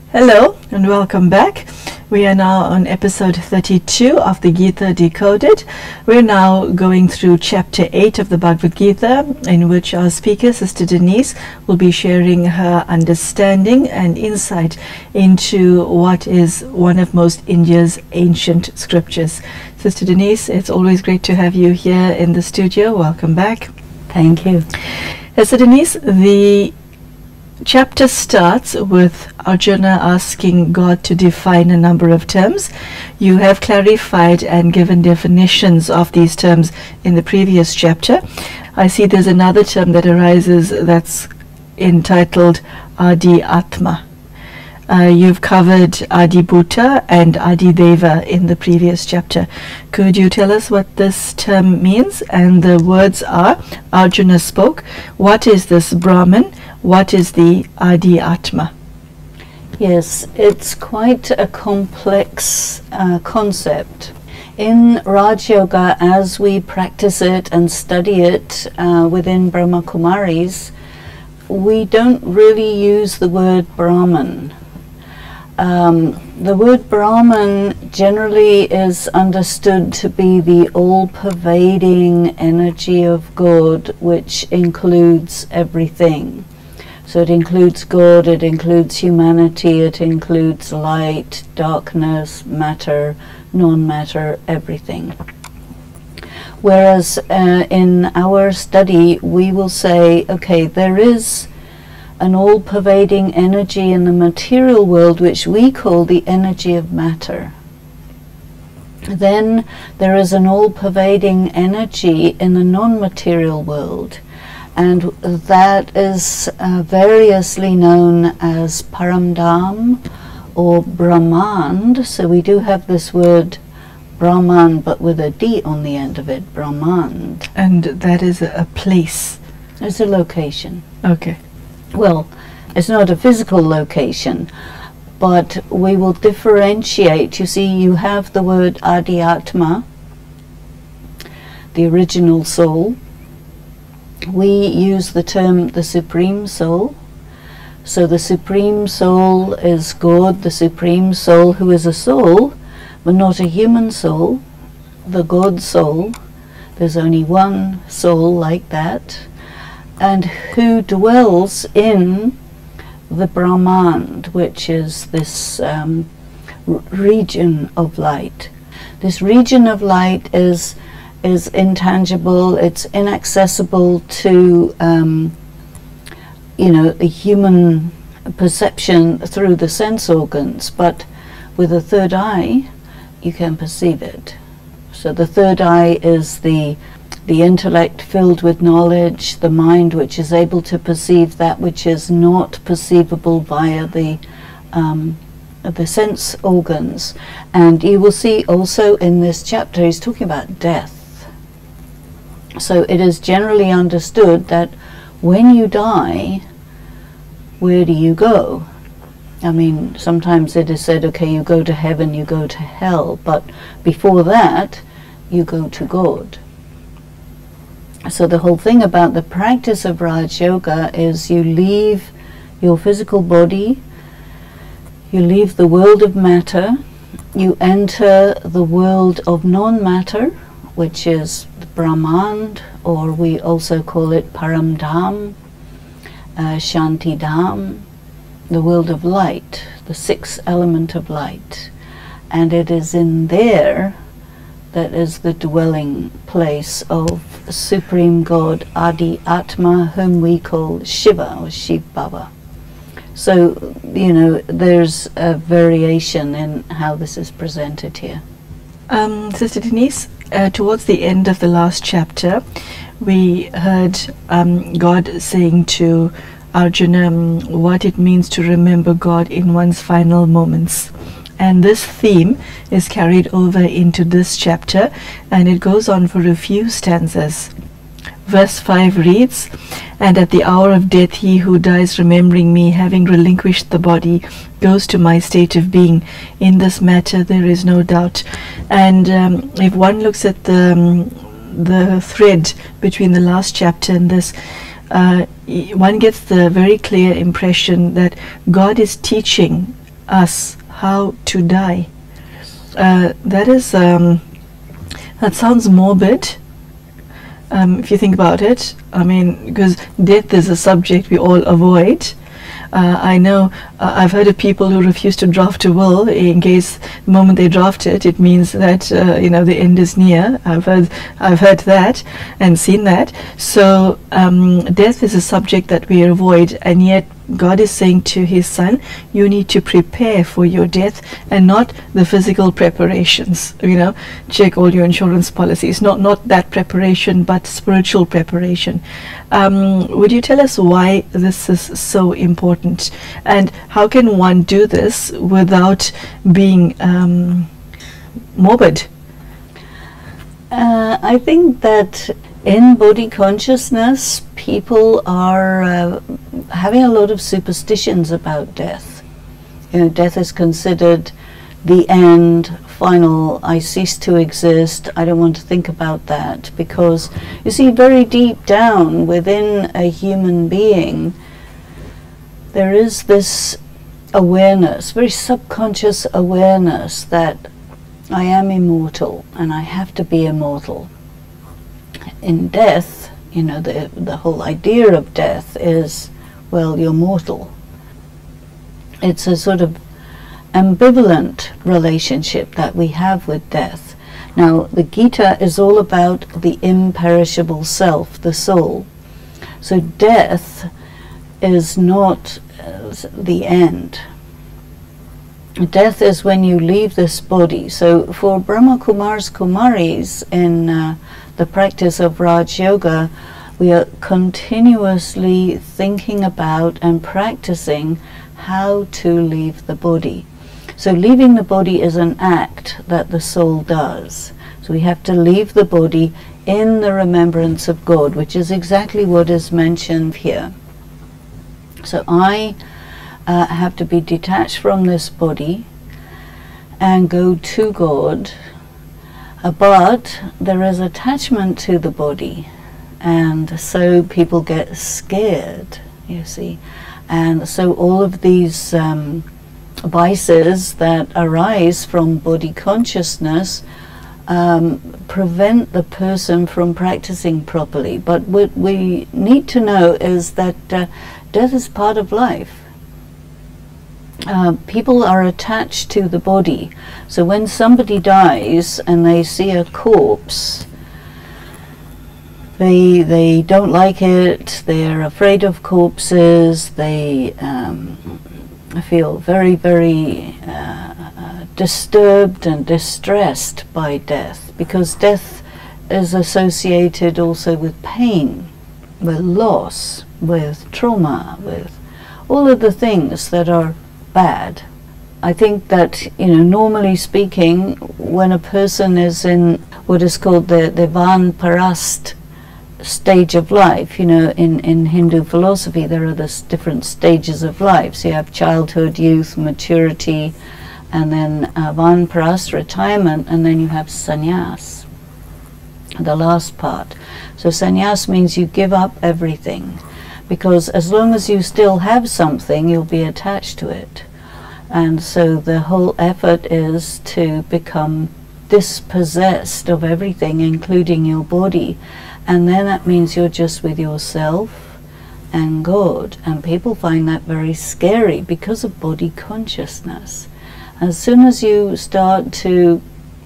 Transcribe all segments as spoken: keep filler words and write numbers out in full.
Hello and welcome back. We are now on episode thirty-two of the Gita Decoded. We're now going through chapter eight of the Bhagavad Gita, in which our speaker, Sister Denise, will be sharing her understanding and insight into what is one of most India's ancient scriptures. Sister Denise, it's always great to have you here in the studio. Welcome back. Thank you. Sister Denise, the chapter starts with Arjuna asking God to define a number of terms. You have clarified and given definitions of these terms in the previous chapter. I see there's another term that arises that's entitled Adi Atma. Uh, you've covered Adi Bhuta and Adi Deva in the previous chapter. Could you tell us what this term means? And the words are, Arjuna spoke, what is this Brahman? What is the Adi Atma? Yes, it's quite a complex uh, concept. In Raj Yoga, as we practice it and study it uh, within Brahma Kumaris, we don't really use the word Brahman. Um, the word Brahman generally is understood to be the all-pervading energy of God, which includes everything. So it includes God, it includes humanity, it includes light, darkness, matter, non-matter, everything. Whereas uh, in our study we will say, okay, there is an all-pervading energy in the material world which we call the energy of matter. Then there is an all-pervading energy in the non-material world, and that is uh, variously known as Paramdham or Brahmand. So we do have this word Brahman, but with a D on the end of it, Brahmand. And that is a, a place. It's a location. Okay. Well, it's not a physical location, but we will differentiate. You see, you have the word Adhyatma, the original soul. We use the term the Supreme Soul. So the Supreme Soul is God, the Supreme Soul, who is a soul, but not a human soul, the God Soul. There's only one soul like that, and who dwells in the Brahmand, which is this um, r- region of light. This region of light is is intangible, it's inaccessible to um, you know, the human perception through the sense organs, but with a third eye you can perceive it. So the third eye is the the intellect filled with knowledge, the mind which is able to perceive that which is not perceivable via the um, the sense organs. And you will see also in this chapter he's talking about death. So it is generally understood that when you die, where do you go? I mean, sometimes it is said, okay, you go to heaven, you go to hell, but before that, you go to God. So the whole thing about the practice of Raj Yoga is you leave your physical body, you leave the world of matter, you enter the world of non-matter, which is the Brahmand, or we also call it Paramdham, uh, Shantidham, the world of light, the sixth element of light. And it is in there that is the dwelling place of Supreme God Adi Atma, whom we call Shiva or Shiv Baba. So, you know, there's a variation in how this is presented here. Um, Sister Denise, uh, towards the end of the last chapter, we heard um, God saying to Arjuna um, what it means to remember God in one's final moments. And this theme is carried over into this chapter, and it goes on for a few stanzas. Verse five reads, "And at the hour of death he who dies remembering me, having relinquished the body, goes to my state of being. In this matter there is no doubt." And um, if one looks at the, um, the thread between the last chapter and this, uh, one gets the very clear impression that God is teaching us how to die. Uh, that is, um, that sounds morbid, um, if you think about it. I mean, because death is a subject we all avoid. Uh, I know, uh, I've heard of people who refuse to draft a will in case the moment they draft it, it means that uh, you know the end is near. I've heard, I've heard that and seen that. So um, death is a subject that we avoid, and yet God is saying to His Son, you need to prepare for your death, and not the physical preparations. You know, check all your insurance policies. Not not that preparation, but spiritual preparation. Um, would you tell us why this is so important, and how can one do this without being um, morbid? Uh, I think that in body consciousness, people are uh, having a lot of superstitions about death. You know, death is considered the end, final, I cease to exist, I don't want to think about that, because you see, very deep down within a human being, there is this awareness, very subconscious awareness that I am immortal and I have to be immortal. In death, you know, the, the whole idea of death is, well, you're mortal. It's a sort of ambivalent relationship that we have with death. Now, the Gita is all about the imperishable self, the soul. So death is not uh, the end. Death is when you leave this body. So for Brahma Kumars Kumaris in uh, the practice of Raj Yoga, we are continuously thinking about and practicing how to leave the body. So leaving the body is an act that the soul does. So we have to leave the body in the remembrance of God, which is exactly what is mentioned here. So I uh, have to be detached from this body and go to God, uh, but there is attachment to the body, and so people get scared, you see. And so all of these um, vices that arise from body consciousness um, prevent the person from practicing properly. But what we need to know is that uh, death is part of life. Uh, people are attached to the body. So when somebody dies and they see a corpse, They, they don't like it, they're afraid of corpses, they um, feel very, very uh, uh, disturbed and distressed by death, because death is associated also with pain, with loss, with trauma, with all of the things that are bad. I think that, you know, normally speaking, when a person is in what is called the, the Vanparast stage of life, you know, in, in Hindu philosophy there are this different stages of life. So you have childhood, youth, maturity, and then uh, Vanparast, retirement, and then you have sannyas, the last part. So sannyas means you give up everything, because as long as you still have something, you'll be attached to it. And so the whole effort is to become dispossessed of everything, including your body. And then that means you're just with yourself and God. And people find that very scary because of body consciousness. As soon as you start to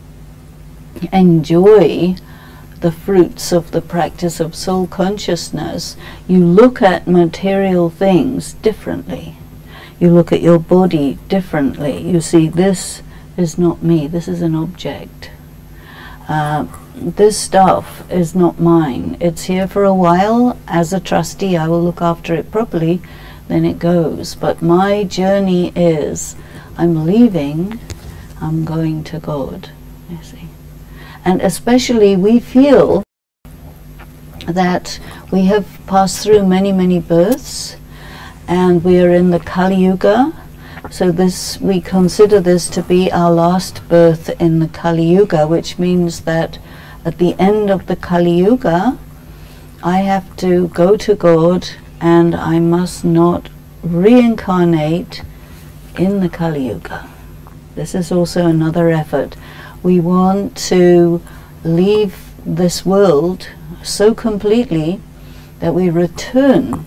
enjoy the fruits of the practice of soul consciousness, you look at material things differently. You look at your body differently. You see, this is not me, this is an object. Uh, this stuff is not mine. It's here for a while. As a trustee, I will look after it properly, then it goes. But my journey is, I'm leaving, I'm going to God, you see. And especially we feel that we have passed through many, many births, and we are in the Kali Yuga. So this, we consider this to be our last birth in the Kali Yuga, which means that at the end of the Kali Yuga, I have to go to God, and I must not reincarnate in the Kali Yuga. This is also another effort. We want to leave this world so completely that we return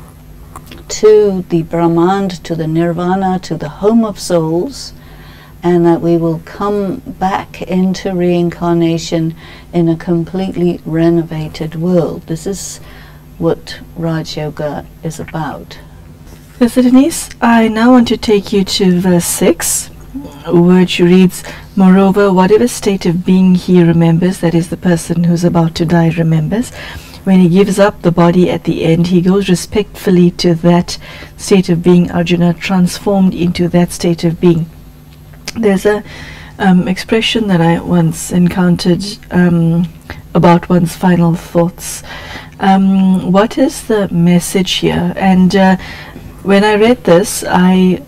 to the Brahmand, to the Nirvana, to the home of souls, and that we will come back into reincarnation in a completely renovated world. This is what Raj Yoga is about. Sister Denise, I now want to take you to verse six, which reads, "Moreover, whatever state of being he remembers," that is, the person who's about to die remembers, "when he gives up the body at the end, he goes respectfully to that state of being," Arjuna, "transformed into that state of being." There's a um, expression that I once encountered um, about one's final thoughts. Um, what is the message here? And uh, when I read this, I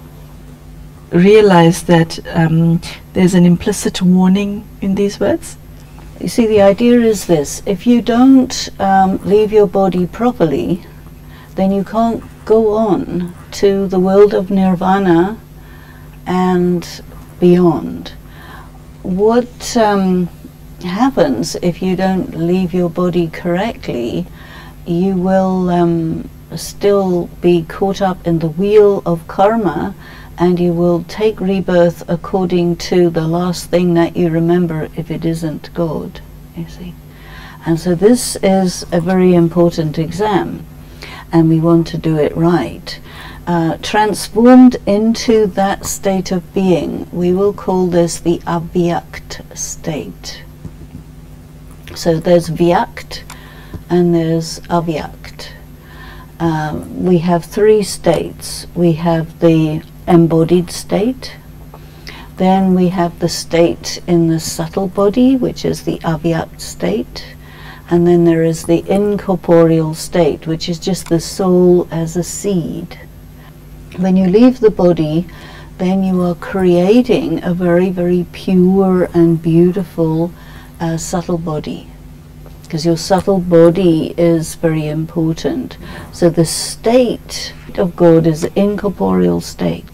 realized that um, there's an implicit warning in these words. You see, the idea is this: if you don't um, leave your body properly, then you can't go on to the world of nirvana and beyond. What um, happens if you don't leave your body correctly? You will um, still be caught up in the wheel of karma, and you will take rebirth according to the last thing that you remember, if it isn't God, you see. And so this is a very important exam, and we want to do it right. Uh, transformed into that state of being, we will call this the avyakt state. So there's vyakt and there's avyakt. Um, we have three states. We have the embodied state, then we have the state in the subtle body, which is the avyakt state, and then there is the incorporeal state, which is just the soul as a seed. When you leave the body, then you are creating a very, very pure and beautiful uh, subtle body, because your subtle body is very important. So the state of God is the incorporeal state.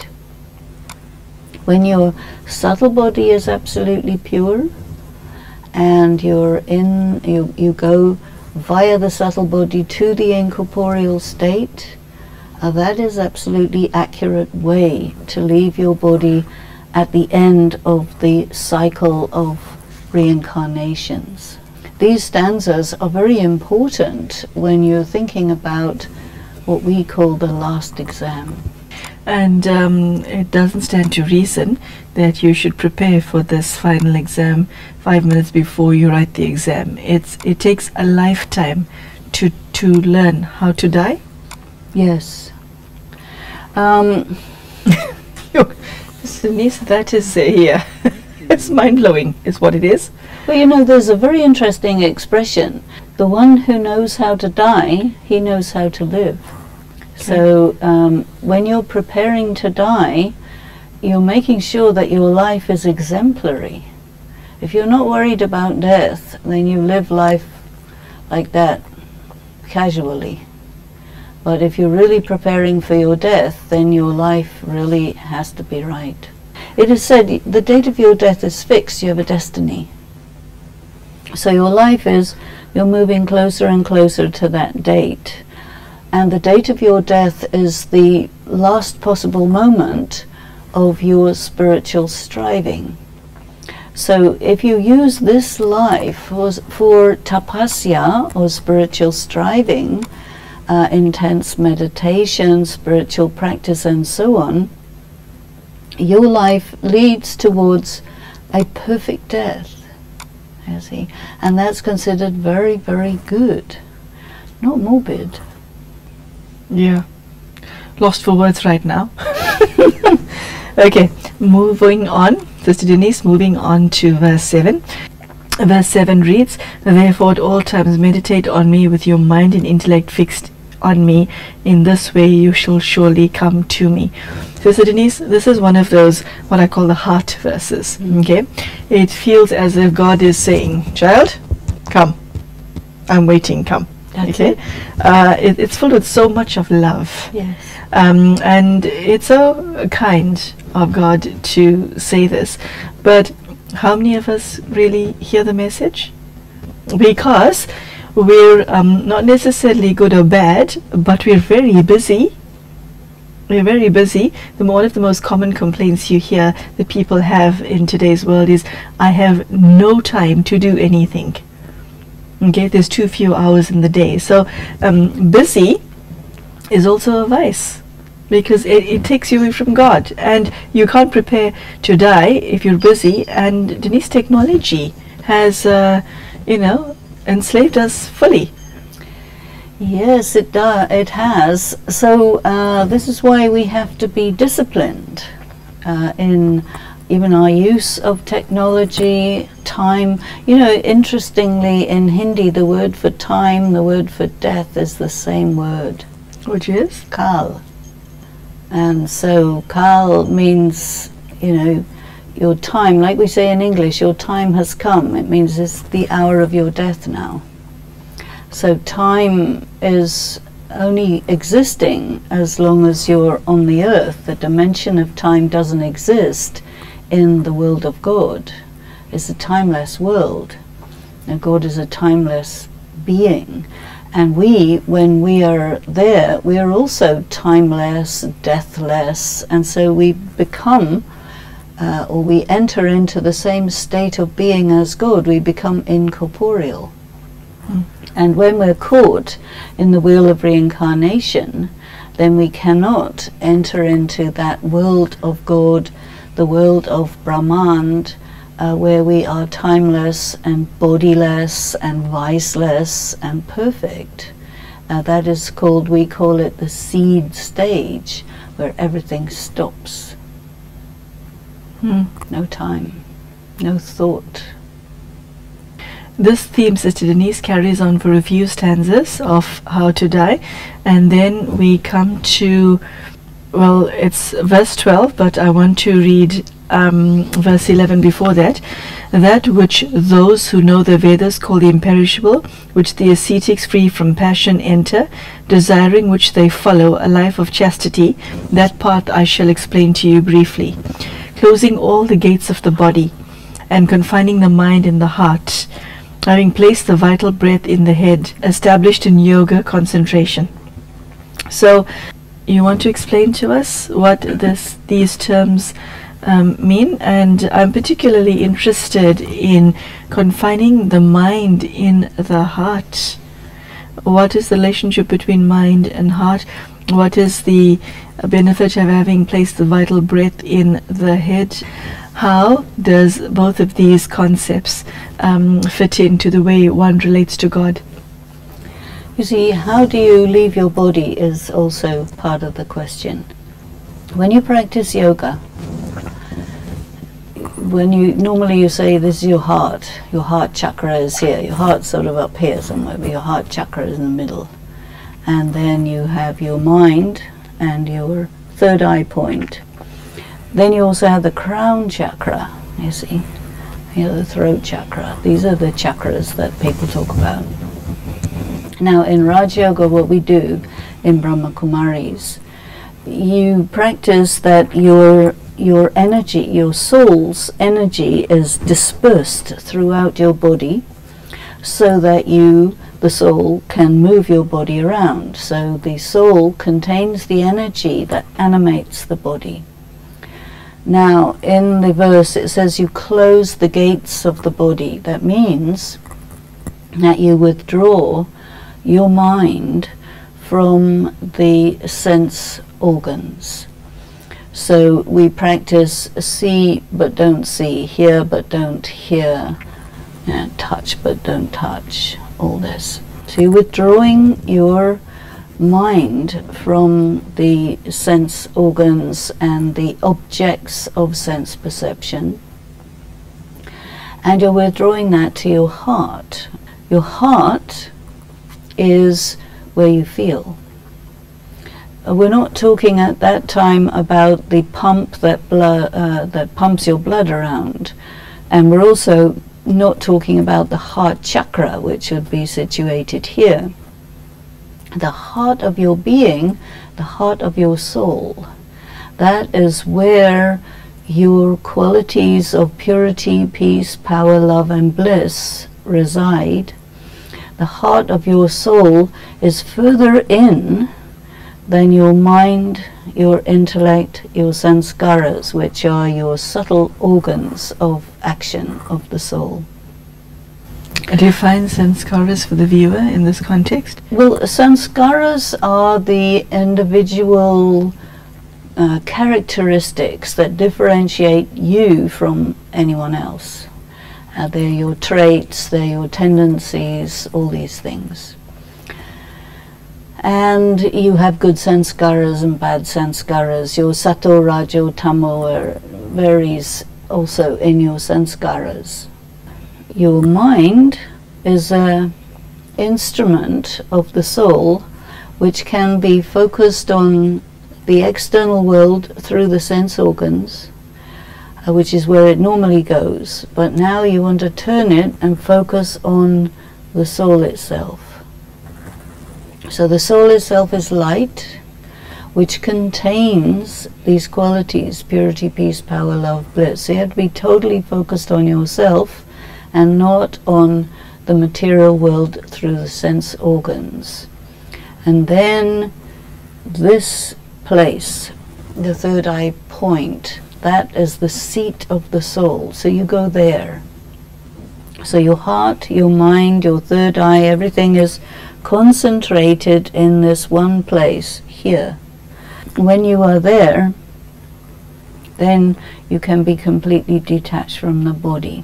When your subtle body is absolutely pure, and you're in, you, you go via the subtle body to the incorporeal state, uh, that is absolutely accurate way to leave your body at the end of the cycle of reincarnations. These stanzas are very important when you're thinking about what we call the last exam. And um, it doesn't stand to reason that you should prepare for this final exam five minutes before you write the exam. It's it takes a lifetime to to learn how to die. Yes. Um, Denise, that is a uh, it's mind blowing, is what it is. Well, you know, there's a very interesting expression: the one who knows how to die, he knows how to live. So um, when you're preparing to die, you're making sure that your life is exemplary. If you're not worried about death, then you live life like that, casually. But if you're really preparing for your death, then your life really has to be right. It is said the date of your death is fixed, you have a destiny. So your life is, you're moving closer and closer to that date. And the date of your death is the last possible moment of your spiritual striving. So if you use this life for, for tapasya, or spiritual striving, uh, intense meditation, spiritual practice, and so on, your life leads towards a perfect death, you see. And that's considered very, very good, not morbid. Yeah, lost for words right now. Okay, moving on, Sister Denise, moving on to verse seven. Verse seven reads, "Therefore at all times meditate on me with your mind and intellect fixed on me. In this way you shall surely come to me." Sister Denise, this is one of those, what I call the heart verses. Mm. Okay, it feels as if God is saying, "Child, come. I'm waiting, come." That's okay, it. uh, it, it's filled with so much of love. Yes. Um, and it's so kind of God to say this, but how many of us really hear the message? Because we're um, not necessarily good or bad, but we're very busy. We're very busy. The one of the most common complaints you hear that people have in today's world is, I have no time to do anything. Okay, there's too few hours in the day. So um, busy is also a vice, because it, it takes you away from God, and you can't prepare to die if you're busy. And Denise, technology has, uh, you know, enslaved us fully. Yes, it does. It has. So uh, this is why we have to be disciplined uh, in even our use of technology, time. You know, interestingly, in Hindi, the word for time, the word for death is the same word, Which is? kal. And so kal means, you know, your time, like we say in English, your time has come. It means it's the hour of your death now. So time is only existing as long as you're on the earth. The dimension of time doesn't exist in the world of God. It's a timeless world. Now God is a timeless being. And we, when we are there, we are also timeless, deathless, and so we become, uh, or we enter into the same state of being as God. We become incorporeal. Mm. And when we're caught in the wheel of reincarnation, then we cannot enter into that world of God, the world of Brahman, uh, where we are timeless and bodiless and viceless and perfect. Uh, that is called, we call it the seed stage, where everything stops. Hmm. No time, no thought. This theme, Sister Denise, carries on for a few stanzas of how to die, and then we come to, well, it's verse twelve, but I want to read um, verse eleven before that. That which those who know the Vedas call the imperishable, which the ascetics free from passion enter, desiring which they follow a life of chastity, that path I shall explain to you briefly. Closing all the gates of the body, and confining the mind in the heart, having placed the vital breath in the head, established in yoga concentration. So, you want to explain to us what this these terms um, mean? And I'm particularly interested in confining the mind in the heart. What is the relationship between mind and heart? What is the benefit of having placed the vital breath in the head? How does both of these concepts um, fit into the way one relates to God? You see, how do you leave your body is also part of the question. When you practice yoga, when you normally you say this is your heart, your heart chakra is here, your heart's sort of up here somewhere, but your heart chakra is in the middle. And then you have your mind and your third eye point. Then you also have the crown chakra, you see, you know, the throat chakra. These are the chakras that people talk about. Now in Raj Yoga, what we do in Brahma Kumaris, you practice that your your energy, your soul's energy is dispersed throughout your body so that you, the soul, can move your body around. So the soul contains the energy that animates the body. Now, in the verse it says you close the gates of the body. That means that you withdraw your mind from the sense organs. So we practice see but don't see, hear but don't hear, you know, touch but don't touch, all this. So you're withdrawing your mind from the sense organs and the objects of sense perception, and you're withdrawing that to your heart. Your heart is where you feel. Uh, we're not talking at that time about the pump that blood uh, that pumps your blood around, and we're also not talking about the heart chakra, which would be situated here. the heart of your being, the heart of your soul. That is where your qualities of purity, peace, power, love, and bliss reside. The heart of your soul is further in than your mind, your intellect, your sanskaras, which are your subtle organs of action of the soul. Do you find sanskaras for the viewer in this context? Well, sanskaras are the individual uh, characteristics that differentiate you from anyone else. Uh, they're your traits, they're your tendencies, all these things. And you have good sanskaras and bad sanskaras. Your sato, rajo, tamo varies also in your sanskaras. Your mind is an instrument of the soul which can be focused on the external world through the sense organs, uh, which is where it normally goes. But now you want to turn it and focus on the soul itself. So the soul itself is light, which contains these qualities: purity, peace, power, love, bliss. So you have to be totally focused on yourself and not on the material world through the sense organs. And then this place, the third eye point, that is the seat of the soul. So you go there. So your heart, your mind, your third eye, everything is concentrated in this one place here. When you are there, then you can be completely detached from the body.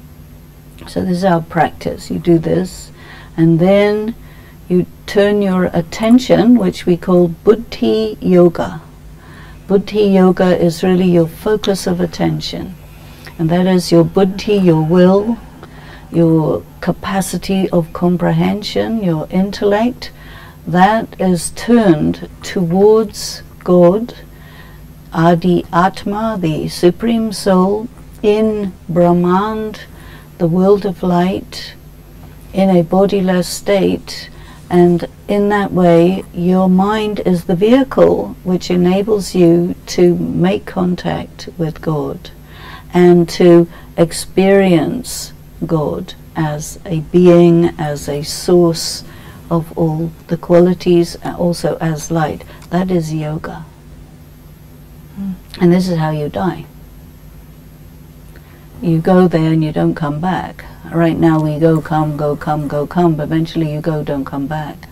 So this is our practice. You do this, and then you turn your attention, which we call buddhi yoga. Buddhi yoga is really your focus of attention, and that is your buddhi, your will, your capacity of comprehension, your intellect. That is turned towards God, Adi Atma, the Supreme Soul, in Brahmand, the world of light, in a bodiless state. And in that way your mind is the vehicle which enables you to make contact with God and to experience God as a being, as a source of all the qualities, also as light. That is yoga. Mm. And this is how you die. You go there and you don't come back. Right now we go, come, go, come, go, come, but eventually you go, don't come back.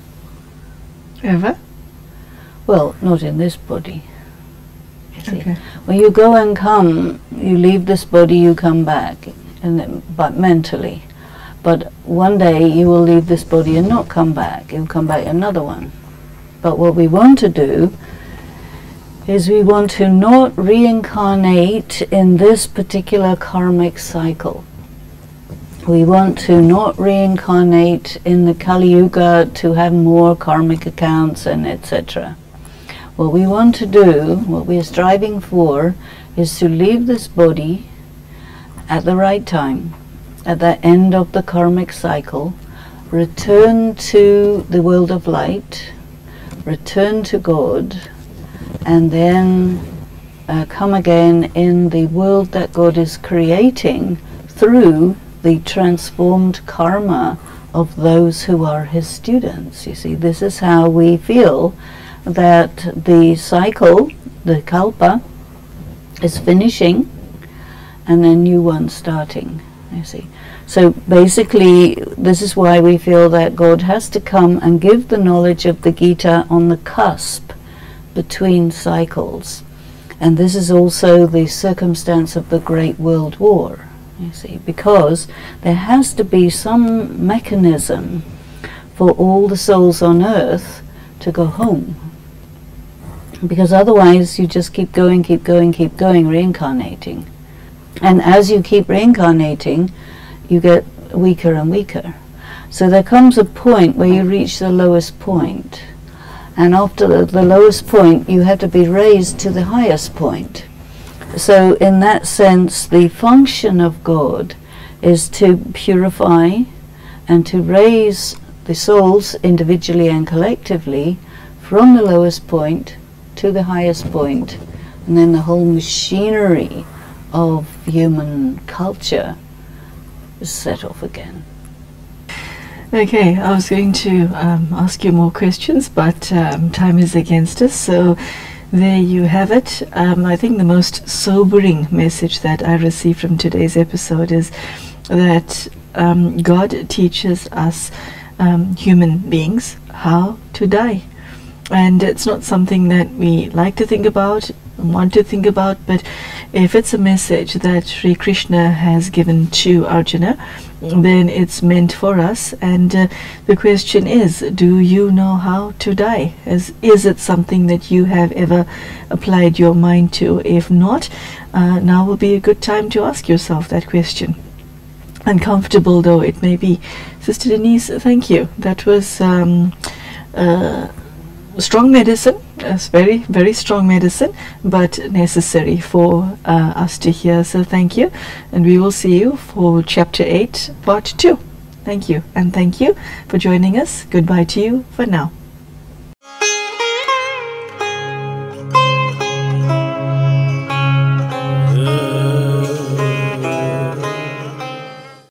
Ever? Well, not in this body. You see. Okay. When you go and come, you leave this body, you come back, and then, but mentally. But one day you will leave this body and not come back. You'll come back another one. But what we want to do is we want to not reincarnate in this particular karmic cycle. We want to not reincarnate in the Kali Yuga to have more karmic accounts and et cetera. What we want to do, what we are striving for, is to leave this body at the right time, at the end of the karmic cycle, return to the world of light, return to God, and then uh, come again in the world that God is creating through the transformed karma of those who are his students. You see, this is how we feel that the cycle, the kalpa, is finishing and a new one starting. You see. So basically, this is why we feel that God has to come and give the knowledge of the Gita on the cusp between cycles. And this is also the circumstance of the Great World War, you see, because there has to be some mechanism for all the souls on earth to go home. Because otherwise you just keep going, keep going, keep going, reincarnating. And as you keep reincarnating, you get weaker and weaker. So there comes a point where you reach the lowest point. And after the, the lowest point, you have to be raised to the highest point. So in that sense, the function of God is to purify and to raise the souls, individually and collectively, from the lowest point to the highest point, and then the whole machinery of human culture is set off again. Okay, I was going to um, ask you more questions, but um, time is against us, so there you have it. Um, I think the most sobering message that I received from today's episode is that um, God teaches us um, human beings how to die. And it's not something that we like to think about, want to think about, but if it's a message that Sri Krishna has given to Arjuna, then it's meant for us. And uh, the question is, do you know how to die? Is, is it something that you have ever applied your mind to? If not, uh, now will be a good time to ask yourself that question. Uncomfortable though it may be. Sister Denise, thank you. That was um, uh, strong medicine, it's very, very strong medicine, but necessary for uh, us to hear. So thank you, and we will see you for chapter eight, part two. Thank you, and thank you for joining us. Goodbye to you for now.